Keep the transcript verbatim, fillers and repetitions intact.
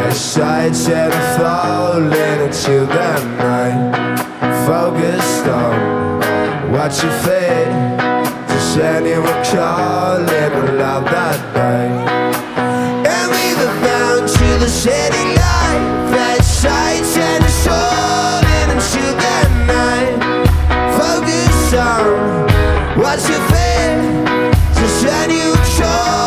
flashlights and I'm falling into the night, focused on what you fade. Just anyone calling me love that night. And we were bound to the city light, flashlights and I'm falling into the night, focused on what you fade. Just anyone calling